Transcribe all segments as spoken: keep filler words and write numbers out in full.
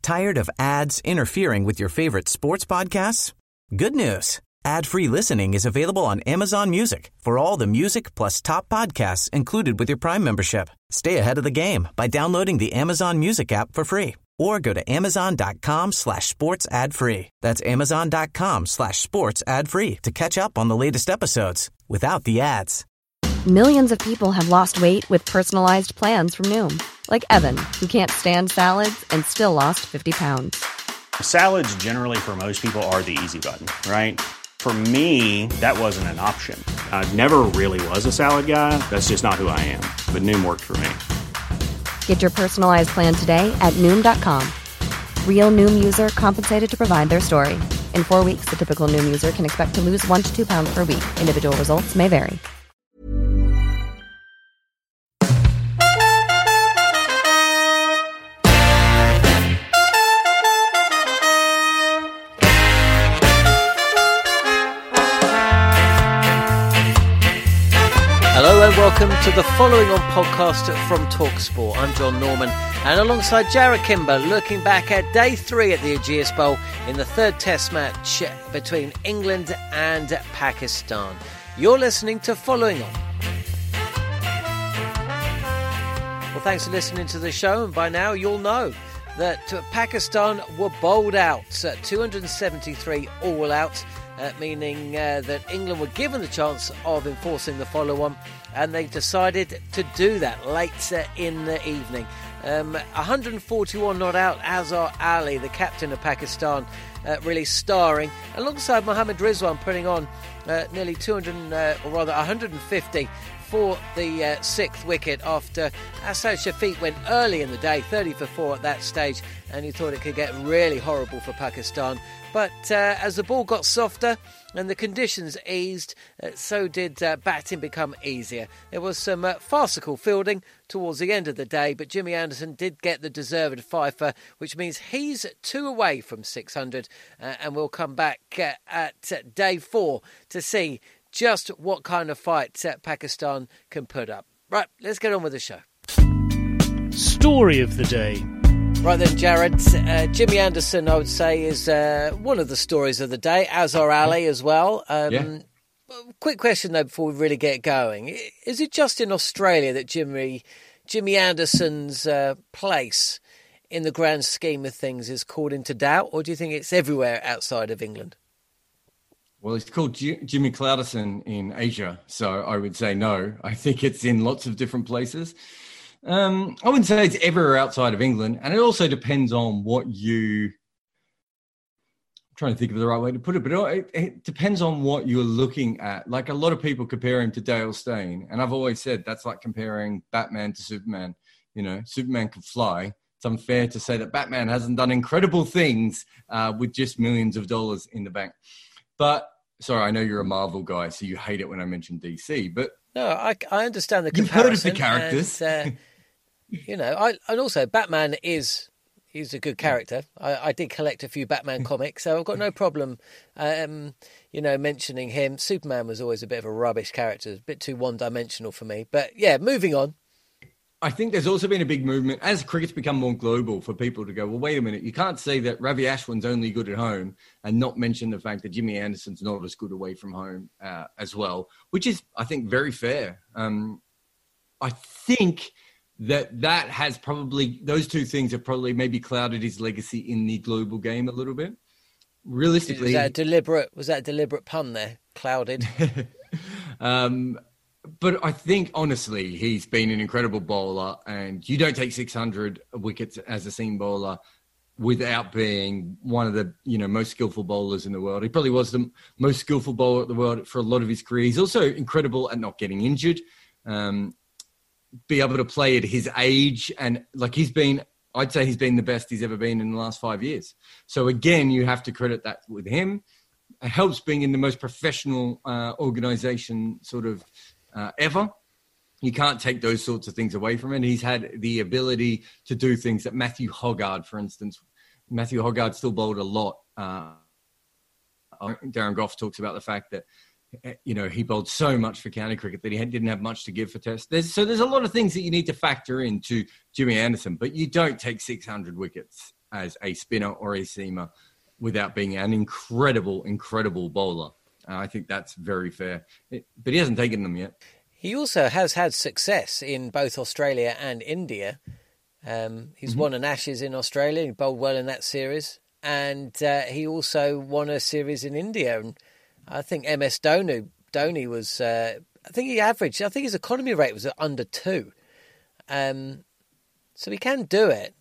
Tired of ads interfering with your favorite sports podcasts? Good news. Ad-free listening is available on Amazon Music for all the music plus top podcasts included with your Prime membership. Stay ahead of the game by downloading the Amazon Music app for free or go to amazon.com slash sports ad free. That's amazon.com slash sports ad free to catch up on the latest episodes without the ads. Millions of people have lost weight with personalized plans from Noom. Like Evan, who can't stand salads and still lost fifty pounds. Salads generally for most people are the easy button, right? For me, that wasn't an option. I never really was a salad guy. That's just not who I am. But Noom worked for me. Get your personalized plan today at Noom dot com. Real Noom user compensated to provide their story. In four weeks, the typical Noom user can expect to lose one to two pounds per week. Individual results may vary. Hello and welcome to the following on podcast from TalkSport. I'm John Norman and alongside Jarrod Kimber looking back at day three at the Ageas Bowl in the third test match between England and Pakistan. You're listening to Following On. Well, thanks for listening to the show, and by now you'll know that Pakistan were bowled out, uh, two hundred seventy-three all out. Uh, meaning uh, that England were given the chance of enforcing the follow-on, and they decided to do that late uh, in the evening. Um, one hundred forty-one not out, Azhar Ali, the captain of Pakistan, uh, really starring, alongside Mohammad Rizwan putting on uh, nearly two hundred, uh, or rather one hundred fifty for the uh, sixth wicket after Asad Shafiq went early in the day, thirty for four at that stage, and you thought it could get really horrible for Pakistan. But uh, as the ball got softer and the conditions eased, uh, so did uh, batting become easier. There was some uh, farcical fielding towards the end of the day, but Jimmy Anderson did get the deserved fifer, which means he's two away from six hundred, uh, and we'll come back uh, at uh, day four to see just what kind of fight uh, Pakistan can put up. Right, let's get on with the show. Story of the day. Right then, Jarrod, uh, Jimmy Anderson, I would say, is uh, one of the stories of the day. Azhar Ali as well. Um, yeah. Quick question, though, before we really get going. Is it just in Australia that Jimmy Jimmy Anderson's uh, place in the grand scheme of things is called into doubt, or do you think it's everywhere outside of England? Well, it's called G- Jimmy Clouderson in Asia, so I would say no. I think it's in lots of different places. Um, I wouldn't say it's everywhere outside of England, and it also depends on what you... I'm trying to think of the right way to put it, but it, it depends on what you're looking at. Like, a lot of people compare him to Dale Steyn, and I've always said that's like comparing Batman to Superman. You know, Superman can fly. It's unfair to say that Batman hasn't done incredible things uh, with just millions of dollars in the bank. But, sorry, I know you're a Marvel guy, so you hate it when I mention D C, but... No, I, I understand the comparison. You've heard of the characters. And, uh, you know, I, and also Batman is he's a good character. I, I did collect a few Batman comics, so I've got no problem, um, you know, mentioning him. Superman was always a bit of a rubbish character, a bit too one-dimensional for me. But yeah, moving on. I think there's also been a big movement as cricket's become more global for people to go, well, wait a minute, you can't say that Ravi Ashwin's only good at home and not mention the fact that Jimmy Anderson's not as good away from home uh, as well, which is, I think, very fair. Um, I think that that has probably, those two things have probably maybe clouded his legacy in the global game a little bit. Realistically. Was that a deliberate, was that a deliberate pun there? Clouded? um But I think, honestly, he's been an incredible bowler, and you don't take six hundred wickets as a seam bowler without being one of the, you know, most skillful bowlers in the world. He probably was the most skillful bowler in the world for a lot of his career. He's also incredible at not getting injured, um, be able to play at his age, and like he's been, I'd say he's been the best he's ever been in the last five years. So again, you have to credit that with him. It helps being in the most professional uh, organization sort of Uh, ever. You can't take those sorts of things away from him. He's had the ability to do things that Matthew Hoggard, for instance, Matthew Hoggard still bowled a lot. Uh, Darren Goff talks about the fact that, you know, he bowled so much for county cricket that he had, didn't have much to give for test. There's, so there's a lot of things that you need to factor into Jimmy Anderson, but you don't take six hundred wickets as a spinner or a seamer without being an incredible, incredible bowler. Uh, I think that's very fair. It, but he hasn't taken them yet. He also has had success in both Australia and India. Um, he's mm-hmm. won an Ashes in Australia. He bowled well in that series. And uh, he also won a series in India. And I think M S Dhoni, Dhoni was, uh, I think he averaged, I think his economy rate was under two. Um, so he can do it.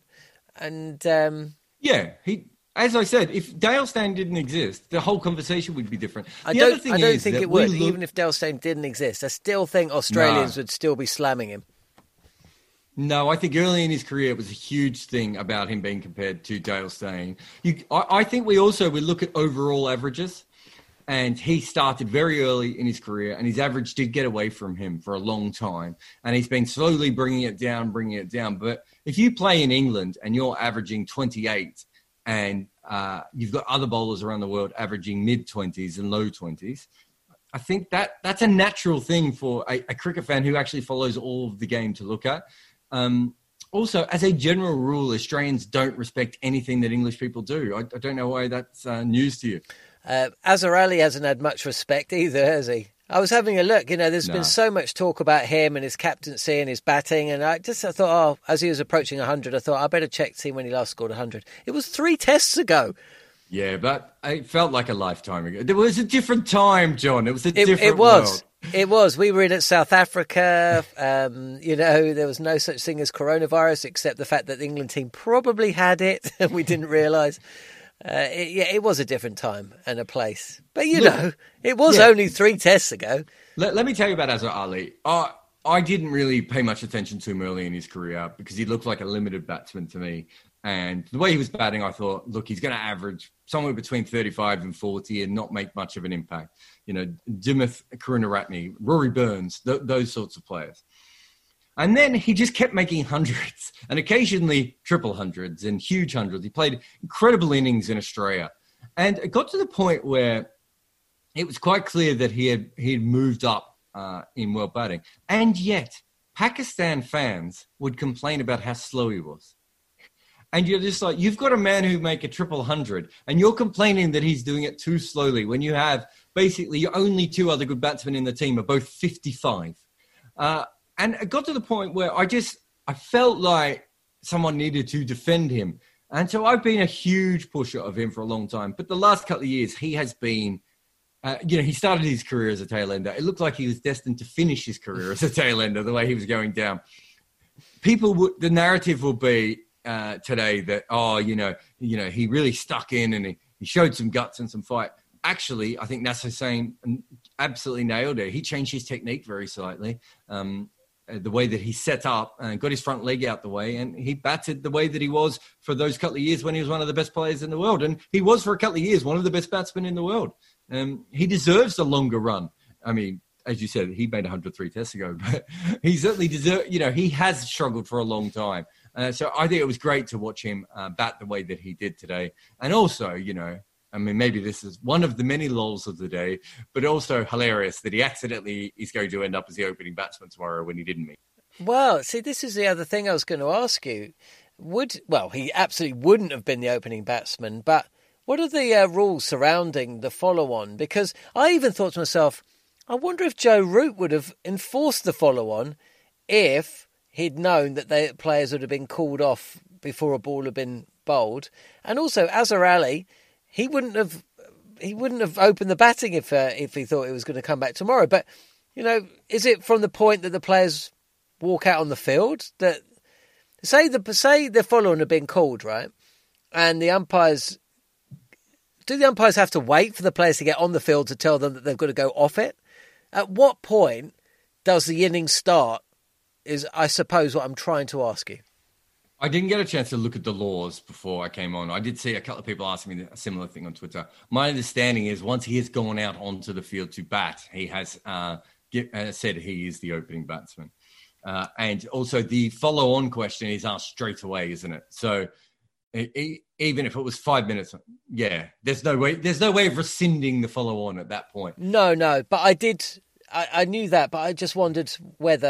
And um, yeah, he, as I said, if Dale Steyn didn't exist, the whole conversation would be different. The I don't, other thing I don't is think it would, look... even if Dale Steyn didn't exist. I still think Australians nah. would still be slamming him. No, I think early in his career, it was a huge thing about him being compared to Dale Steyn. You, I, I think we also would look at overall averages, and he started very early in his career, and his average did get away from him for a long time, and he's been slowly bringing it down, bringing it down. But if you play in England and you're averaging twenty-eight, and uh, you've got other bowlers around the world averaging mid-twenties and low twenties, I think that that's a natural thing for a, a cricket fan who actually follows all of the game to look at. Um, also, as a general rule, Australians don't respect anything that English people do. I, I don't know why that's uh, news to you. Uh, Azhar Ali hasn't had much respect either, has he? I was having a look. You know, there's no. been so much talk about him and his captaincy and his batting. And I just I thought, oh, as he was approaching one hundred, I thought, I better check to see when he last scored one hundred. It was three tests ago. Yeah, but it felt like a lifetime ago. It was a different time, John. It was a it, different it was. world. It was. We were in at South Africa. Um, you know, there was no such thing as coronavirus, except the fact that the England team probably had it and we didn't realise. Uh, it, yeah, it was a different time and a place. But, you Look, know, it was yeah. only three tests ago. Let, let me tell you about Azhar Ali. Uh, I didn't really pay much attention to him early in his career because he looked like a limited batsman to me. And the way he was batting, I thought, look, he's going to average somewhere between thirty-five and forty and not make much of an impact. You know, Dimuth Karunaratne, Rory Burns, th- those sorts of players. And then he just kept making hundreds and occasionally triple hundreds and huge hundreds. He played incredible innings in Australia. And it got to the point where it was quite clear that he had he had moved up uh, in world batting. And yet, Pakistan fans would complain about how slow he was. And you're just like, you've got a man who make a triple hundred, and you're complaining that he's doing it too slowly when you have basically your only two other good batsmen in the team are both fifty-five. Uh, and it got to the point where I just, I felt like someone needed to defend him. And so I've been a huge pusher of him for a long time. But the last couple of years, he has been, uh, you know, he started his career as a tail ender. It looked like he was destined to finish his career as a tail ender, the way he was going down. People would, the narrative will be, Uh, today that, oh, you know, you know, he really stuck in and he, he showed some guts and some fight. Actually, I think Nasser Hussain absolutely nailed it. He changed his technique very slightly, um, the way that he set up and got his front leg out the way, and he batted the way that he was for those couple of years when he was one of the best players in the world. And he was for a couple of years one of the best batsmen in the world. Um, he deserves a longer run. I mean, as you said, he made one hundred three tests ago, but he certainly deserved, you know, he has struggled for a long time. Uh, so I think it was great to watch him uh, bat the way that he did today. And also, you know, I mean, maybe this is one of the many lulls of the day, but also hilarious that he accidentally is going to end up as the opening batsman tomorrow when he didn't mean. Well, see, this is the other thing I was going to ask you. Would, well, he absolutely wouldn't have been the opening batsman, but what are the uh, rules surrounding the follow-on? Because I even thought to myself, I wonder if Joe Root would have enforced the follow-on if he'd known that the players would have been called off before a ball had been bowled. And also, Azhar Ali, he wouldn't have he wouldn't have opened the batting if uh, if he thought it was going to come back tomorrow. But, you know, is it from the point that the players walk out on the field that say the say the follow-on had been called, right? And the umpires, do the umpires have to wait for the players to get on the field to tell them that they've got to go off it? At what point does the innings start is, I suppose, what I'm trying to ask you. I didn't get a chance to look at the laws before I came on. I did see a couple of people asking me a similar thing on Twitter. My understanding is once he has gone out onto the field to bat, he has uh, get, uh, said he is the opening batsman. Uh, and also the follow-on question is asked straight away, isn't it? So it, it, even if it was five minutes, yeah, there's no way there's no way of rescinding the follow-on at that point. No, no, but I did, I, I knew that, but I just wondered whether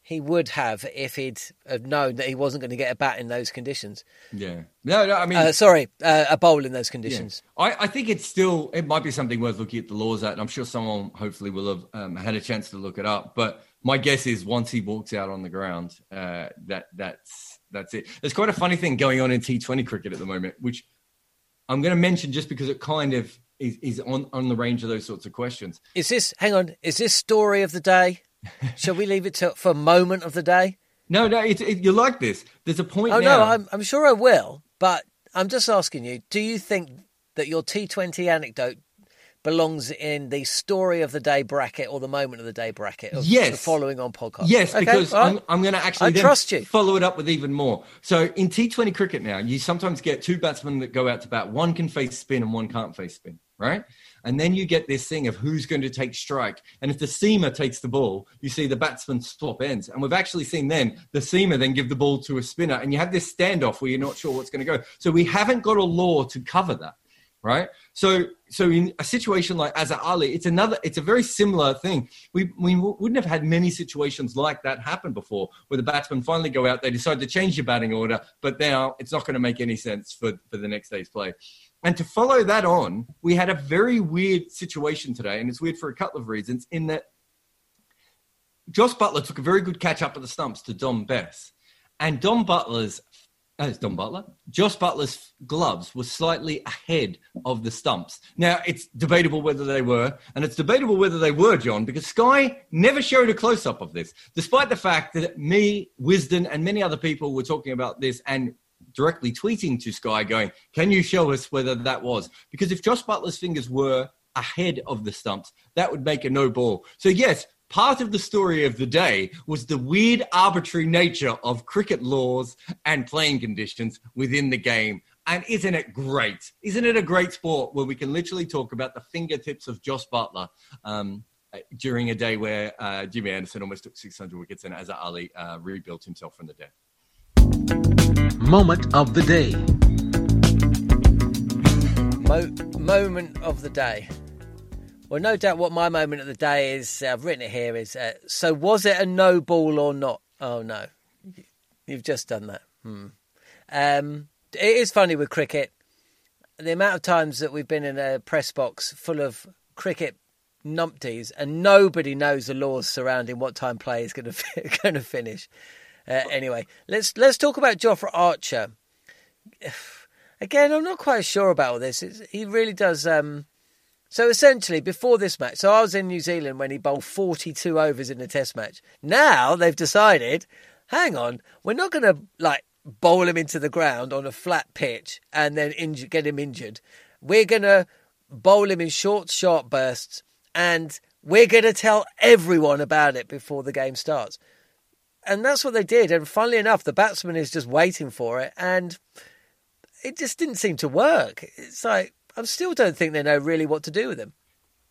he would have if he'd have known that he wasn't going to get a bat in those conditions. Yeah. No, no, I mean... Uh, sorry, uh, a bowl in those conditions. Yeah. I, I think it's still... It might be something worth looking at the laws at, and I'm sure someone hopefully will have um, had a chance to look it up. But my guess is once he walks out on the ground, uh, that that's that's it. There's quite a funny thing going on in T twenty cricket at the moment, which I'm going to mention just because it kind of is, is on, on the range of those sorts of questions. Is this... Hang on. Is this story of the day? Shall we leave it to, for moment of the day? No, no, it, it, you like this. There's a point Oh, now. no, I'm, I'm sure I will. But I'm just asking you, do you think that your T twenty anecdote belongs in the story of the day bracket or the moment of the day bracket of yes. the following on podcast? Yes, okay, because right. I'm, I'm going to actually I then trust you. follow it up with even more. So in T twenty cricket now, you sometimes get two batsmen that go out to bat. One can face spin and one can't face spin, right? And then you get this thing of who's going to take strike. And if the seamer takes the ball, you see the batsman swap ends. And we've actually seen then the seamer then give the ball to a spinner. And you have this standoff where you're not sure what's going to go. So we haven't got a law to cover that, right? So so in a situation like Azhar Ali, it's another, it's a very similar thing. We, we wouldn't have had many situations like that happen before, where the batsmen finally go out, they decide to change your batting order, but now it's not going to make any sense for, for the next day's play. And to follow that on, we had a very weird situation today, and it's weird for a couple of reasons, in that Jos Buttler took a very good catch up at the stumps to Dom Bess, and Dom Butler's, uh, it's Dom Butler, Jos Buttler's gloves were slightly ahead of the stumps. Now, it's debatable whether they were, and it's debatable whether they were, John, because Sky never showed a close-up of this, despite the fact that me, Wisden, and many other people were talking about this and directly tweeting to Sky going, can you show us whether that was? Because if Jos Buttler's fingers were ahead of the stumps, that would make a no ball. So yes, part of the story of the day was the weird arbitrary nature of cricket laws and playing conditions within the game. And isn't it great? Isn't it a great sport where we can literally talk about the fingertips of Jos Buttler um, during a day where uh, Jimmy Anderson almost took six hundred wickets and Azhar Ali uh, rebuilt himself from the dead. Moment of the day. Mo- moment of the day. Well, no doubt what my moment of the day is, uh, I've written it here, is, uh, so was it a no ball or not? Oh, no. You've just done that. Hmm. Um, it is funny with cricket. The amount of times that we've been in a press box full of cricket numpties and nobody knows the laws surrounding what time play is going to going to finish. Uh, anyway, let's let's talk about Jofra Archer. Again, I'm not quite sure about all this. It's, he really does. Um, so essentially, before this match, so I was in New Zealand when he bowled forty-two overs in a Test match. Now they've decided, hang on, we're not going to like bowl him into the ground on a flat pitch and then injure, get him injured. We're going to bowl him in short, sharp bursts, and we're going to tell everyone about it before the game starts. And that's what they did. And funnily enough, the batsman is just waiting for it. And it just didn't seem to work. It's like, I still don't think they know really what to do with him.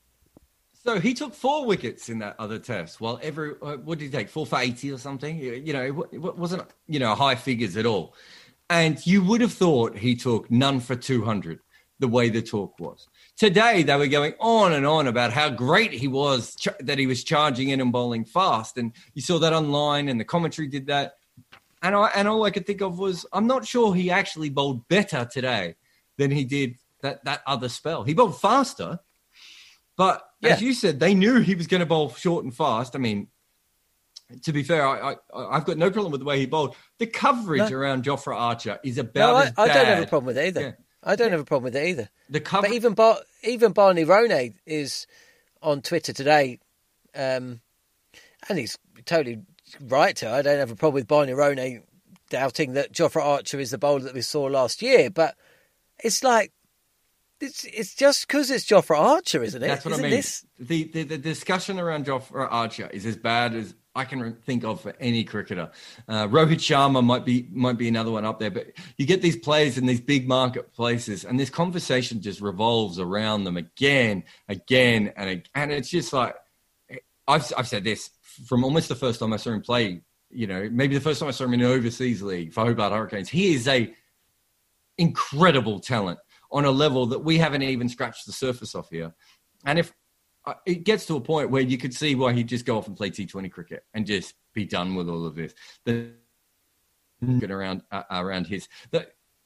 So he took four wickets in that other test. While every, uh, what did he take? Four for eighty or something? You know, it wasn't, you know, high figures at all. And you would have thought he took none for two hundred, the way the talk was. Today, they were going on and on about how great he was, ch- that he was charging in and bowling fast. And you saw that online and the commentary did that. And I, and all I could think of was, I'm not sure he actually bowled better today than he did that, that other spell. He bowled faster, but yeah. As you said, they knew he was going to bowl short and fast. I mean, to be fair, I, I, I've got no problem with the way he bowled. The coverage no. around Jofra Archer is about no, I, as bad. I don't have a problem with it either. Yeah. I don't have a problem with it either. The cover- but even Bar- even Barney Ronay is on Twitter today, um, and he's totally right to. I don't have a problem with Barney Ronay doubting that Jofra Archer is the bowler that we saw last year, but it's like it's it's just because it's Jofra Archer, isn't it? That's what isn't I mean. This... The, the the discussion around Jofra Archer is as bad as I can think of for any cricketer. Uh, Rohit Sharma might be might be another one up there, but you get these players in these big marketplaces, and this conversation just revolves around them again, again, and again. And it's just like I've I've said this from almost the first time I saw him play. You know, maybe the first time I saw him in an overseas league for Hobart Hurricanes. He is a incredible talent on a level that we haven't even scratched the surface of here. And if uh, it gets to a point where you could see why he'd just go off and play T twenty cricket and just be done with all of this. The around uh, around his. The,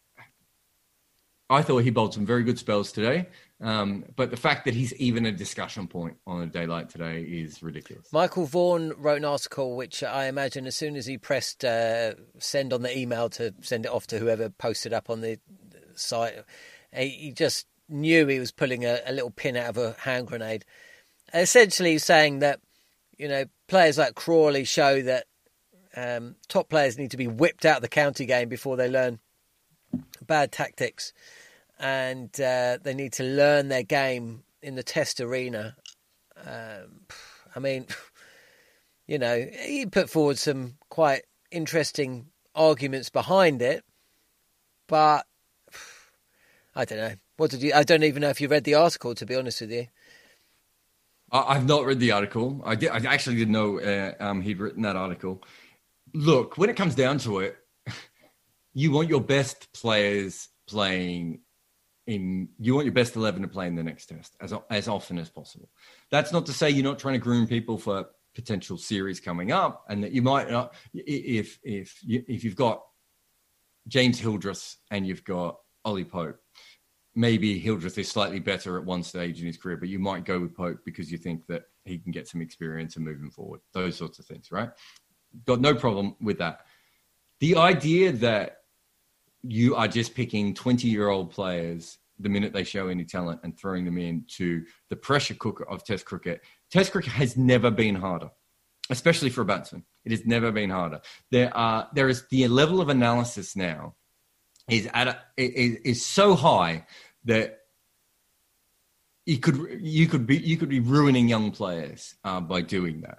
I thought he bowled some very good spells today, um, but the fact that he's even a discussion point on a day like today is ridiculous. Michael Vaughan wrote an article which I imagine as soon as he pressed uh, send on the email to send it off to whoever posted up on the site, he just knew he was pulling a, a little pin out of a hand grenade. Essentially saying that, you know, players like Crawley show that um, top players need to be whipped out of the county game before they learn bad tactics, and uh, they need to learn their game in the test arena. Um, I mean, you know, he put forward some quite interesting arguments behind it, but I don't know. What did you? I don't even know if you read the article, to be honest with you. I've not read the article. I did. I actually didn't know uh, um, he'd written that article. Look, when it comes down to it, you want your best players playing in, you want your best eleven to play in the next test as as often as possible. That's not to say you're not trying to groom people for potential series coming up, and that you might not, if if you, if you've got James Hildreth and you've got Ollie Pope, maybe Hildreth is slightly better at one stage in his career, but you might go with Pope because you think that he can get some experience and moving forward. Those sorts of things, right? Got no problem with that. The idea that you are just picking twenty-year-old players the minute they show any talent and throwing them into the pressure cooker of Test cricket. Test cricket has never been harder, especially for a batsman. It has never been harder. There are there is the level of analysis now is at a, is, is so high that you could you could be you could be ruining young players uh, by doing that.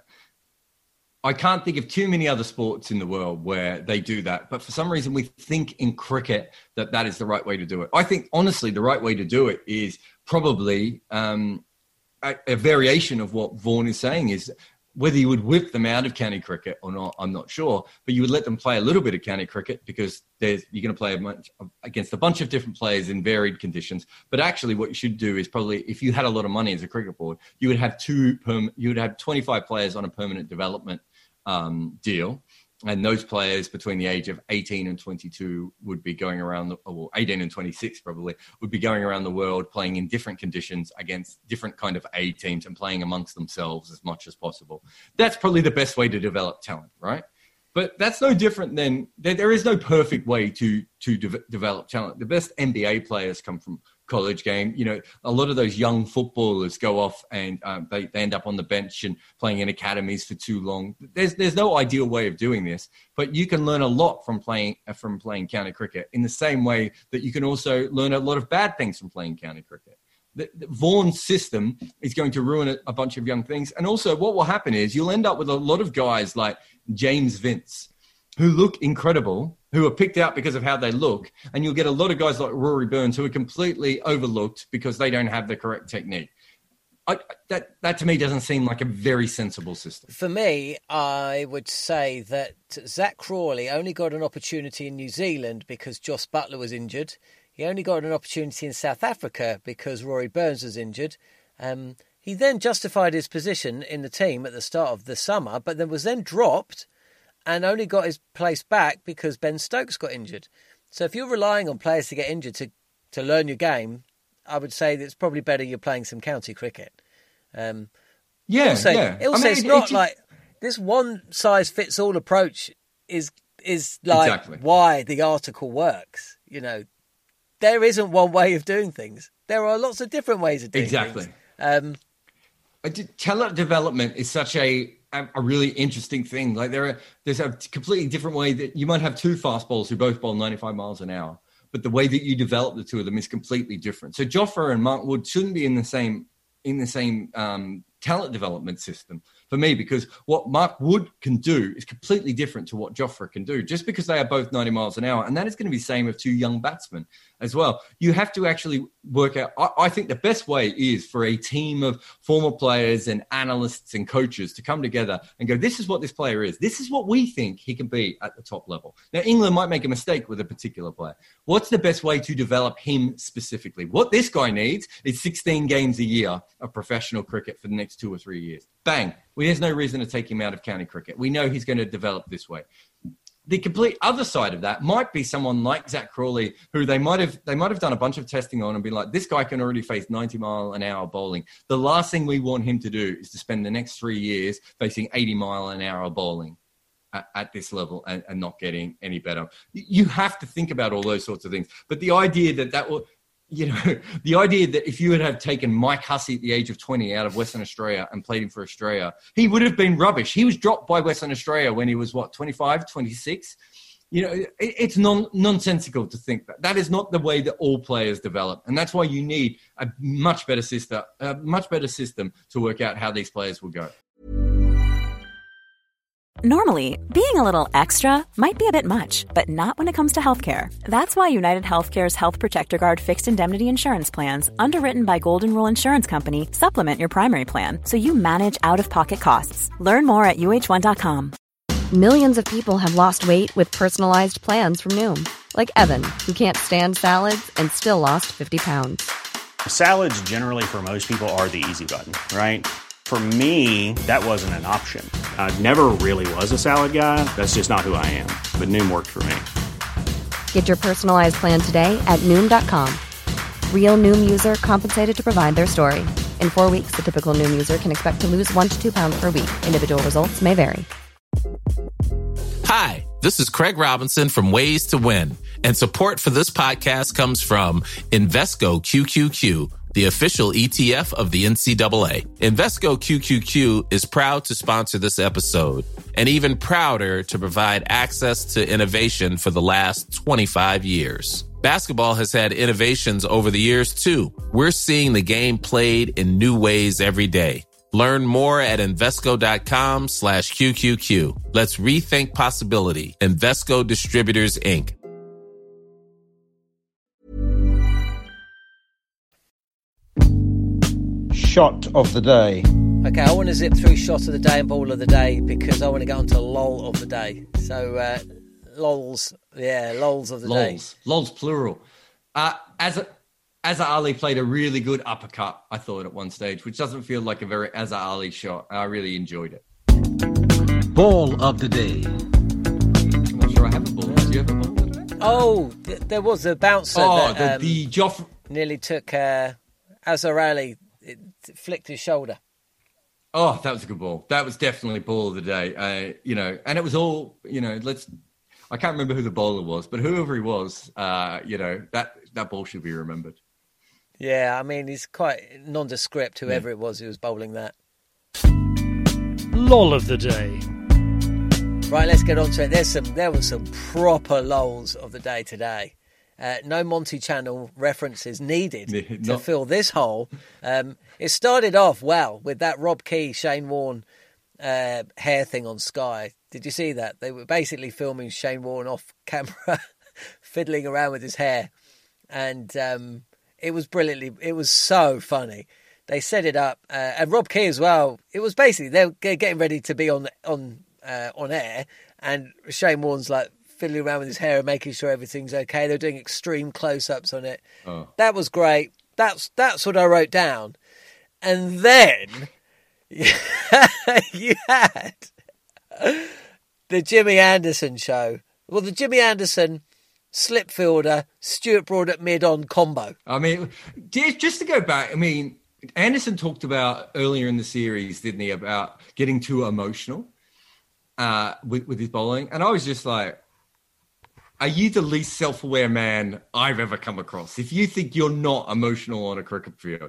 I can't think of too many other sports in the world where they do that. But for some reason, we think in cricket that that is the right way to do it. I think, honestly, the right way to do it is probably um, a, a variation of what Vaughan is saying, is whether you would whip them out of county cricket or not, I'm not sure. But you would let them play a little bit of county cricket because there's, you're going to play a bunch, against a bunch of different players in varied conditions. But actually what you should do is probably, if you had a lot of money as a cricket board, you would have two, perm- you would have twenty-five players on a permanent development Um, deal, and those players between the age of eighteen and twenty-two would be going around, the, or eighteen and twenty-six probably, would be going around the world playing in different conditions against different kind of A teams and playing amongst themselves as much as possible. That's probably the best way to develop talent, right? But that's no different than, there, there is no perfect way to to de- develop talent. The best N B A players come from college game. You know, a lot of those young footballers go off and um, they, they end up on the bench and playing in academies for too long. There's there's no ideal way of doing this, but you can learn a lot from playing from playing county cricket in the same way that you can also learn a lot of bad things from playing county cricket. The, the Vaughan's system is going to ruin a, a bunch of young things. And also what will happen is you'll end up with a lot of guys like James Vince who look incredible, who are picked out because of how they look. And you'll get a lot of guys like Rory Burns who are completely overlooked because they don't have the correct technique. I, that, that to me doesn't seem like a very sensible system. For me, I would say that Zach Crawley only got an opportunity in New Zealand because Joss Buttler was injured. He only got an opportunity in South Africa because Rory Burns was injured. Um, he then justified his position in the team at the start of the summer, but then was then dropped and only got his place back because Ben Stokes got injured. So if you're relying on players to get injured to, to learn your game, I would say that it's probably better you're playing some county cricket. Um, yeah, also, yeah. Also, I mean, it's it, not it just... like this one-size-fits-all approach is is like exactly. why the article works. You know, there isn't one way of doing things. There are lots of different ways of doing exactly. things. Exactly. Um, Talent development is such a a really interesting thing. Like there are, there's a completely different way that you might have two fast bowlers who both bowl ninety-five miles an hour, but the way that you develop the two of them is completely different. So Jofra and Mark Wood shouldn't be in the same in the same um, talent development system for me, because what Mark Wood can do is completely different to what Jofra can do, just because they are both ninety miles an hour. And that is going to be the same of two young batsmen as well. You have to actually work out. I, I think the best way is for a team of former players and analysts and coaches to come together and go, this is what this player is. This is what we think he can be at the top level. Now, England might make a mistake with a particular player. What's the best way to develop him specifically? What this guy needs is sixteen games a year of professional cricket for the next next two or three years. Bang. Well, there's no reason to take him out of county cricket. We know he's going to develop this way. The complete other side of that might be someone like Zach Crawley, who they might have they might have done a bunch of testing on and be like, this guy can already face ninety mile an hour bowling. The last thing we want him to do is to spend the next three years facing eighty mile an hour bowling at, at this level and, and not getting any better. You have to think about all those sorts of things. But the idea that that will, you know, the idea that if you would have taken Mike Hussey at the age of twenty out of Western Australia and played him for Australia, he would have been rubbish. He was dropped by Western Australia when he was, what, twenty-five, twenty-six? You know, it, it's non, nonsensical to think that. That is not the way that all players develop. And that's why you need a much better system, a much better system to work out how these players will go. Normally, being a little extra might be a bit much, but not when it comes to healthcare. That's why United Healthcare's Health Protector Guard fixed indemnity insurance plans, underwritten by Golden Rule Insurance Company, supplement your primary plan so you manage out-of-pocket costs. Learn more at U H one dot com. Millions of people have lost weight with personalized plans from Noom. Like Evan, who can't stand salads and still lost fifty pounds. Salads generally for most people are the easy button, right? For me, that wasn't an option. I never really was a salad guy. That's just not who I am. But Noom worked for me. Get your personalized plan today at Noom dot com. Real Noom user compensated to provide their story. In four weeks, the typical Noom user can expect to lose one to two pounds per week. Individual results may vary. Hi, this is Craig Robinson from Ways to Win, and support for this podcast comes from Invesco Q Q Q, the official E T F of the N C double A. Invesco Q Q Q is proud to sponsor this episode, and even prouder to provide access to innovation for the last twenty-five years. Basketball has had innovations over the years, too. We're seeing the game played in new ways every day. Learn more at Invesco.com slash QQQ. Let's rethink possibility. Invesco Distributors, Incorporated. Shot of the day. Okay, I want to zip through shot of the day and ball of the day because I want to get on to lol of the day. So, uh, lols, yeah, lols of the lols. day. Lols, plural. Uh, as a... Azhar Ali played a really good uppercut, I thought, at one stage, which doesn't feel like a very Azhar Ali shot. I really enjoyed it. Ball of the day. I'm not sure I have a ball. Do you have a ball of the day? Oh, th- there was a bouncer Oh, that the, um, the Joff... nearly took uh, Azhar Ali, it flicked his shoulder. Oh, that was a good ball. That was definitely ball of the day. Uh, you know, and it was all, you know, let's... I can't remember who the bowler was, but whoever he was, uh, you know, that, that ball should be remembered. Yeah, I mean, he's quite nondescript, whoever yeah. it was who was bowling that. Lol of the day. Right, let's get on to it. There's some, there were some proper lols of the day today. Uh, no Monty Channel references needed yeah, to not... fill this hole. Um, it started off well with that Rob Key, Shane Warne uh, hair thing on Sky. Did you see that? They were basically filming Shane Warne off camera, fiddling around with his hair. And... Um, It was brilliantly, it was so funny. They set it up, uh, and Rob Key as well. It was basically, they were getting ready to be on on uh, on air, and Shane Warne's like fiddling around with his hair and making sure everything's okay. They're doing extreme close-ups on it. Oh. That was great. That's that's what I wrote down. And then you had the Jimmy Anderson show. Well, the Jimmy Anderson... slip fielder, Stuart Broad at mid-on combo. I mean, just to go back, I mean, Anderson talked about earlier in the series, didn't he, about getting too emotional uh, with, with his bowling. And I was just like, are you the least self-aware man I've ever come across? If you think you're not emotional on a cricket field,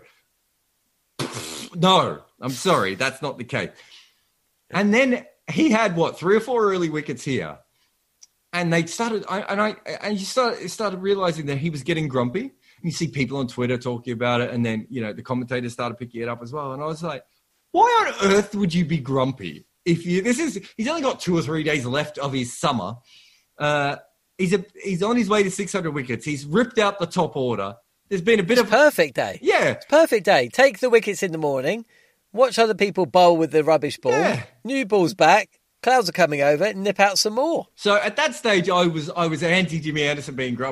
no, I'm sorry, that's not the case. And then he had, what, three or four early wickets here. And they started, I, and I, and you started, started realizing that he was getting grumpy. And you see people on Twitter talking about it, and then you know the commentators started picking it up as well. And I was like, why on earth would you be grumpy if you? This is he's only got two or three days left of his summer. Uh, he's a, he's on his way to six hundred wickets. He's ripped out the top order. There's been a bit it's of perfect day. Yeah, it's perfect day. Take the wickets in the morning. Watch other people bowl with the rubbish ball. Yeah. New ball's back. Clouds are coming over, nip out some more. So at that stage, I was I was anti Jimmy Anderson being grumpy.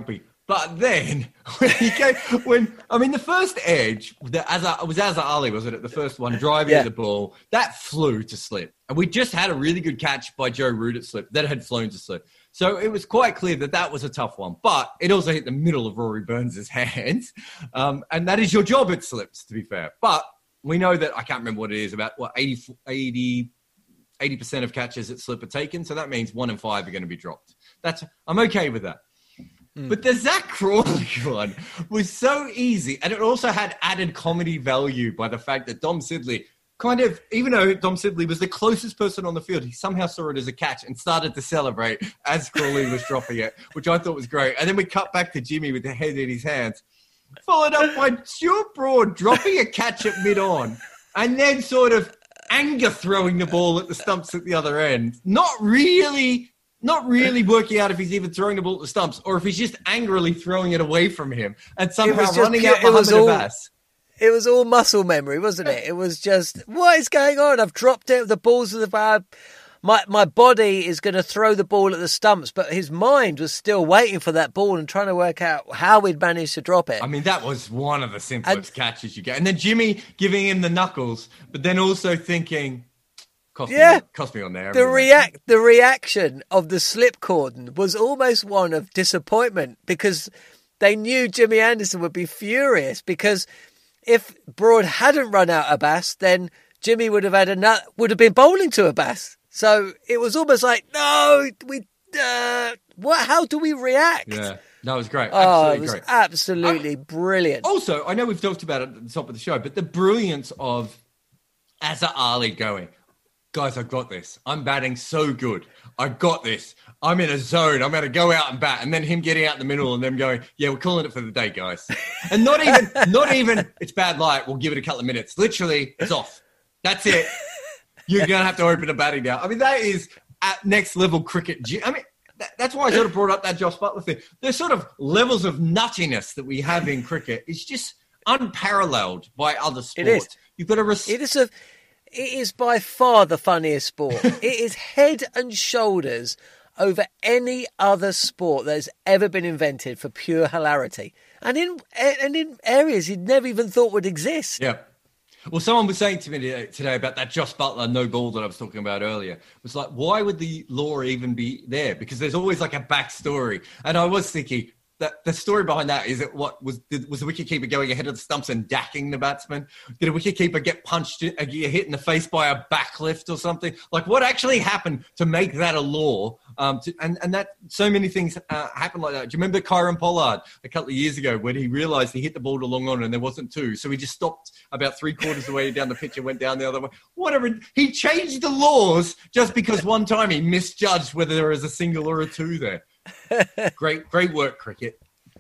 But then, when he came, when I mean, the first edge, the, as I, was Azhar Ali, wasn't it? The first one, driving yeah. the ball, that flew to slip. And we just had a really good catch by Joe Root at slip that had flown to slip. So it was quite clear that that was a tough one. But it also hit the middle of Rory Burns' hands. Um, and that is your job at slips, to be fair. But we know that, I can't remember what it is, about, what, eighty, eighty, eighty percent of catches at slip are taken. So that means one in five are going to be dropped. That's I'm okay with that. Mm. But the Zach Crawley one was so easy. And it also had added comedy value by the fact that Dom Sidley kind of, even though Dom Sidley was the closest person on the field, he somehow saw it as a catch and started to celebrate as Crawley was dropping it, which I thought was great. And then we cut back to Jimmy with the head in his hands, followed up by Stuart Broad dropping a catch at mid-on and then sort of anger throwing the ball at the stumps at the other end. Not really... Not really working out if he's even throwing the ball at the stumps or if he's just angrily throwing it away from him and somehow running pure, out Mohamed Abbas. It was all muscle memory, wasn't it? It was just, what is going on? I've dropped it. The ball's of the uh, my my body is going to throw the ball at the stumps, but his mind was still waiting for that ball and trying to work out how he'd managed to drop it. I mean, that was one of the simplest and, catches you get. And then Jimmy giving him the knuckles, but then also thinking... Cost yeah, me, cost me on there. The react, the reaction of the slip cordon was almost one of disappointment because they knew Jimmy Anderson would be furious because if Broad hadn't run out Abbas, then Jimmy would have had a would have been bowling to Abbas. So it was almost like, no, we, uh, what? How do we react? Yeah, that was great. Oh, absolutely it was great. absolutely I, brilliant. Also, I know we've talked about it at the top of the show, but the brilliance of Azhar Ali going, guys, I've got this. I'm batting so good. I've got this. I'm in a zone. I'm going to go out and bat. And then him getting out in the middle and them going, yeah, we're calling it for the day, guys. And not even, not even, it's bad light. We'll give it a couple of minutes. Literally, it's off. That's it. You're going to have to open a batting now. I mean, that is at next level cricket. I mean, that, that's why I sort of brought up that Josh Buttler thing. There's sort of levels of nuttiness that we have in cricket. It's just unparalleled by other sports. It is. You've got to res- It is a... It is by far the funniest sport. It is head and shoulders over any other sport that has ever been invented for pure hilarity. And in and in areas you'd never even thought would exist. Yeah. Well, someone was saying to me today about that Josh Buttler no ball that I was talking about earlier. It was like, why would the law even be there? Because there's always like a backstory. And I was thinking, that the story behind that is that what was did, was the wicketkeeper going ahead of the stumps and dacking the batsman? Did a wicketkeeper get punched, uh, get hit in the face by a backlift or something? Like, what actually happened to make that a law? Um, to, and and that so many things uh, happen like that. Do you remember Kyron Pollard a couple of years ago when he realised he hit the ball to long on and there wasn't two, so he just stopped about three quarters of the way down the pitch and went down the other way? Whatever. He changed the laws just because one time he misjudged whether there was a single or a two there. Great, great work, cricket.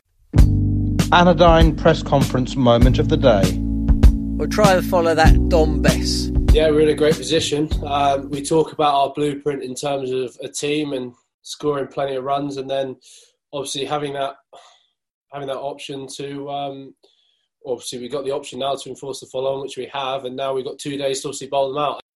Anodyne press conference moment of the day. We'll try and follow that Dom Bess. Yeah, we're in a great position. Um, we talk about our blueprint in terms of a team and scoring plenty of runs, and then obviously having that having that option to. Um, obviously, we got the option now to enforce the follow-on, which we have, and now we've got two days to obviously bowl them out.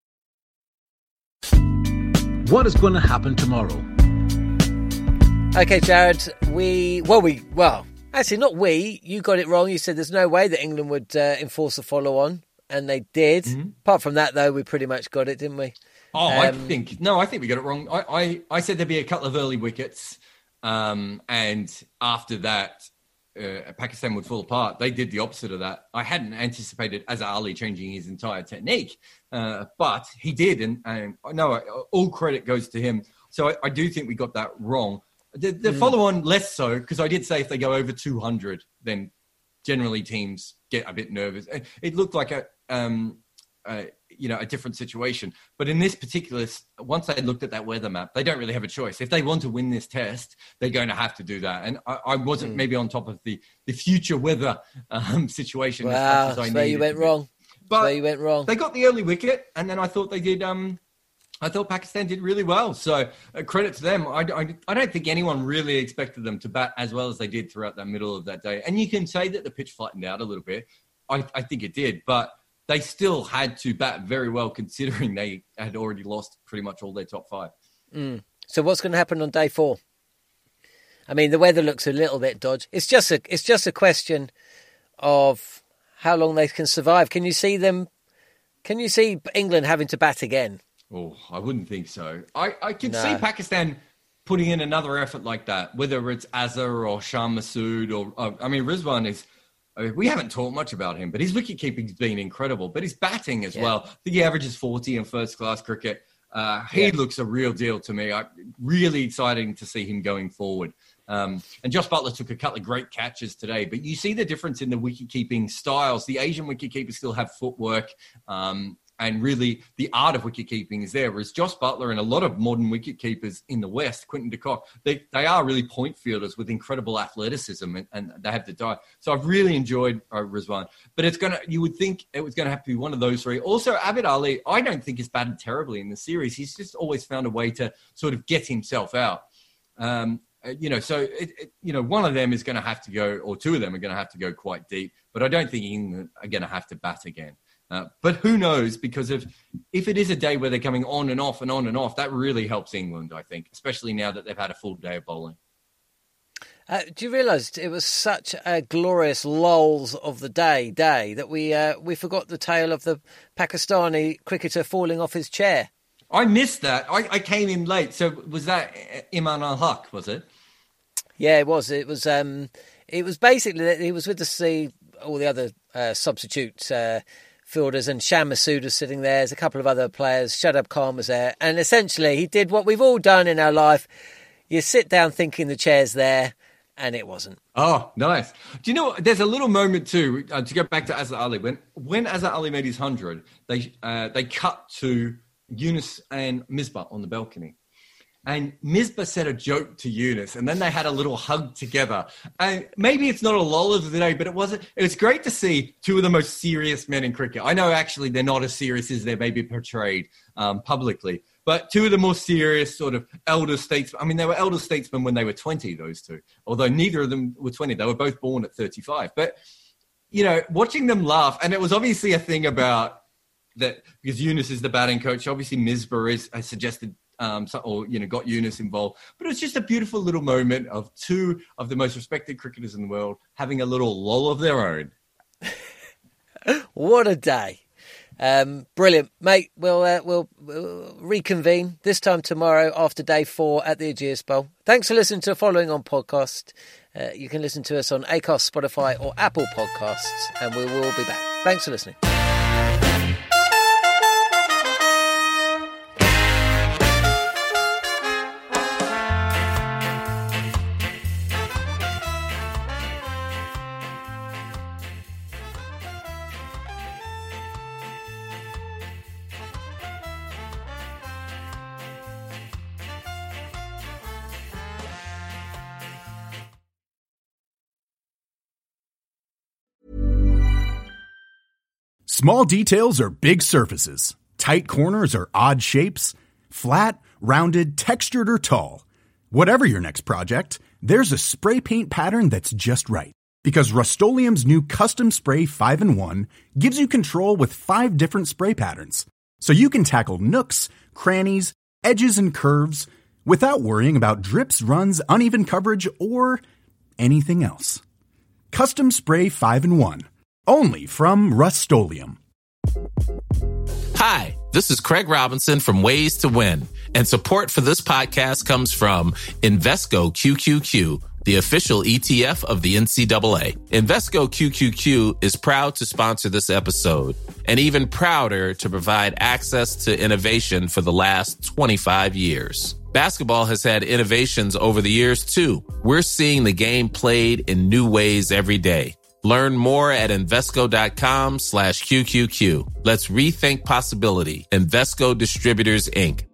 What is going to happen tomorrow? Okay, Jared, we, well, we, well, actually not we, you got it wrong. You said there's no way that England would uh, enforce a follow-on, and they did. Mm-hmm. Apart from that, though, we pretty much got it, didn't we? Oh, um, I think, no, I think we got it wrong. I, I, I said there'd be a couple of early wickets, um, and after that, uh, Pakistan would fall apart. They did the opposite of that. I hadn't anticipated Azhar Ali changing his entire technique, uh, but he did, and, and no, all credit goes to him. So I, I do think we got that wrong. The, the mm. follow-on less so, because I did say if they go over two hundred, then generally teams get a bit nervous. It looked like a, um, a you know, a different situation. But in this particular, once they looked at that weather map, they don't really have a choice. If they want to win this test, they're going to have to do that. And I, I wasn't mm. maybe on top of the, the future weather um, situation wow, as much as I that's needed. where you went wrong. But where you went wrong. They got the early wicket, and then I thought they did... Um, I thought Pakistan did really well. So uh, credit to them. I, I, I don't think anyone really expected them to bat as well as they did throughout the middle of that day. And you can say that the pitch flattened out a little bit. I, I think it did. But they still had to bat very well considering they had already lost pretty much all their top five. Mm. So what's going to happen on day four? I mean, the weather looks a little bit dodgy. It's just a, it's just a question of how long they can survive. Can you see them? Can you see England having to bat again? Oh, I wouldn't think so. I, I could No. see Pakistan putting in another effort like that, whether it's Azhar or Shah Masood or, uh, I mean, Rizwan is, I mean, we haven't talked much about him, but his wicket-keeping's been incredible. But his batting as Yeah. well. I think he averages forty in first-class cricket. Uh, he Yeah. looks a real deal to me. I, really exciting to see him going forward. Um, and Josh Buttler took a couple of great catches today. But you see the difference in the wicket-keeping styles. The Asian wicket-keepers still have footwork. Um, and really, the art of wicket-keeping is there. Whereas Josh Buttler and a lot of modern wicket-keepers in the West, Quinton de Kock, they, they are really point fielders with incredible athleticism, and, and they have the dive. So I've really enjoyed uh, Rizwan. But it's gonna, you would think it was going to have to be one of those three. Also, Abid Ali, I don't think has batted terribly in the series. He's just always found a way to sort of get himself out. Um, you know, so, it, it, you know, one of them is going to have to go, or two of them are going to have to go quite deep. But I don't think England are going to have to bat again. Uh, but who knows, because of, if it is a day where they're coming on and off and on and off, that really helps England, I think, especially now that they've had a full day of bowling. Uh, do you realise it was such a glorious lulls of the day day that we uh, we forgot the tale of the Pakistani cricketer falling off his chair? I missed that. I, I came in late. So was that Iman al-Haq, was it? Yeah, it was. It was. Um, it was basically that he was with the sea, all the other uh, substitute uh, fielders, and Sham Masood was sitting there. There's a couple of other players. Shadab Khan was there, and essentially he did what we've all done in our life. You sit down thinking the chair's there, and it wasn't. Oh, nice. Do you know, there's a little moment too, uh, to go back to Azhar Ali. When when Azhar Ali made his one hundred, they uh, they cut to Yunus and Misbah on the balcony. And Misbah said a joke to Yunus, and then they had a little hug together. And maybe it's not a lull of the day, but it wasn't. It was great to see two of the most serious men in cricket. I know actually they're not as serious as they may be portrayed um, publicly, but two of the more serious sort of elder statesmen. I mean, they were elder statesmen when they were twenty, those two, although neither of them were twenty. They were both born at thirty-five. But, you know, watching them laugh, and it was obviously a thing about that because Yunus is the batting coach. Obviously, Misbah is, has suggested Um, so, or, you know, got Yunus involved. But it was just a beautiful little moment of two of the most respected cricketers in the world having a little lull of their own. What a day. Um, brilliant. Mate, we'll, uh, we'll, we'll reconvene this time tomorrow after day four at the Ageas Bowl. Thanks for listening to Following On podcast. Uh, you can listen to us on Acast, Spotify or Apple Podcasts, and we will be back. Thanks for listening. Small details are big surfaces. Tight corners are odd shapes. Flat, rounded, textured, or tall. Whatever your next project, there's a spray paint pattern that's just right. Because Rust-Oleum's new Custom Spray five in one gives you control with five different spray patterns. So you can tackle nooks, crannies, edges, and curves without worrying about drips, runs, uneven coverage, or anything else. Custom Spray five in one. Only from Rust-Oleum. Hi, this is Craig Robinson from Ways to Win, and support for this podcast comes from Invesco Q Q Q, the official E T F of the N C double A. Invesco Q Q Q is proud to sponsor this episode, and even prouder to provide access to innovation for the last twenty-five years. Basketball has had innovations over the years, too. We're seeing the game played in new ways every day. Learn more at Invesco.com slash QQQ. Let's rethink possibility. Invesco Distributors, Incorporated.